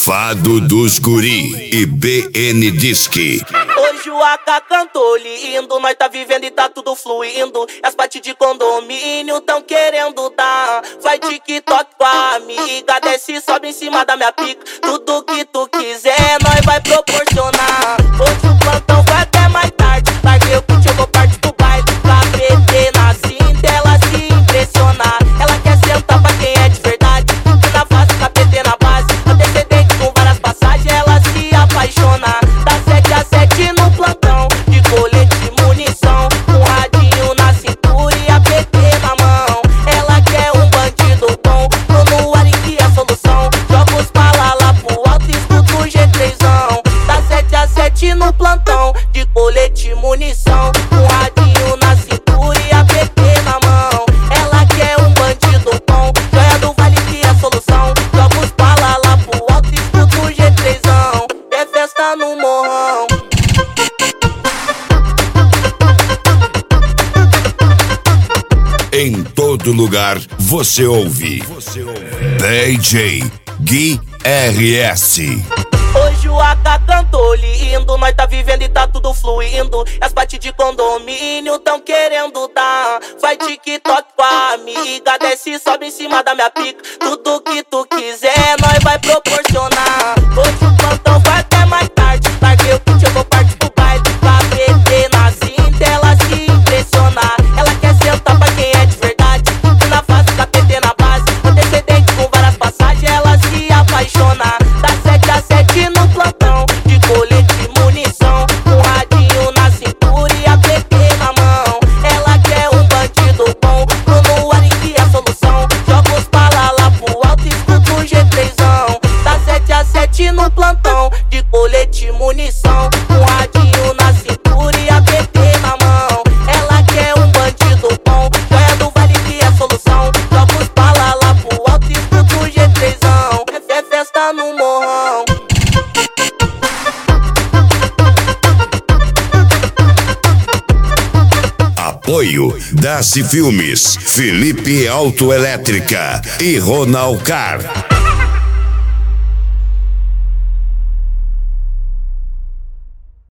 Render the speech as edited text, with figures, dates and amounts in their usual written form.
Safado dos Guri e BN Disque. Hoje o AK cantou lindo, nós tá vivendo e tá tudo fluindo. As partes de condomínio tão querendo dar. Vai TikTok com a amiga, desce e sobe em cima da minha pica. Tudo que tu quiser, nós vai proporcionar. Hoje o plantão vai até mais tarde. Larguei o kit, eu vou partir pro baile. Pra PT na cinta, ela se impressionar. Ela quer sentar pra quem é de verdade. E na face, KPT na base. Antecedente com várias passagens, ela se apaixona. Da 7 a 7 no plantão, de colete e munição. Um radinho na cintura e a PT na mão. Ela quer um bandido bom, tô no ar e que é a solução. Joga os bala lá pro alto e escuta o G3zão. Da 7 a 7 no plantão, de colete e munição. Um radinho na cintura e a PT na mão. Ela quer um bandido bom, joia do vale que é a solução. Joga os bala lá pro alto e escuta o G3zão. É festa no morrão. Em todo lugar você ouve DJ Gui RS. Hoje o AK cantou lindo, nós tá vivendo e tá tudo fluindo. As partes de condomínio tão querendo dar. Vai TikTok com a amiga, desce e sobe em cima da minha pica. Tudo que tu quiser, nós vai proporcionar. Hoje o plantão vai até mais tarde. Larguei o kit, eu vou partir pro baile. Pra PT na cinta, ela se impressionar. Ela quer sentar pra quem é de verdade. E na face, KPT na base. Antecedente com várias passagens, ela se apaixona. Da 7 a 7 no plantão, de colete e munição. Um radinho na cintura e a PT na mão. Ela quer um bandido bom, tô no ar e que é a solução. Joga os bala lá pro alto e escuta o G3zão. Da 7 a 7 no plantão, de colete e munição. Um radinho na cintura e a PT na mão. Ela quer um bandido bom, joia do vale que é a solução. Joga os bala lá pro alto e escuta o G3zão. É festa no morrão. Apoio Daci Filmes, Felipe Autoelétrica e Ronalcar.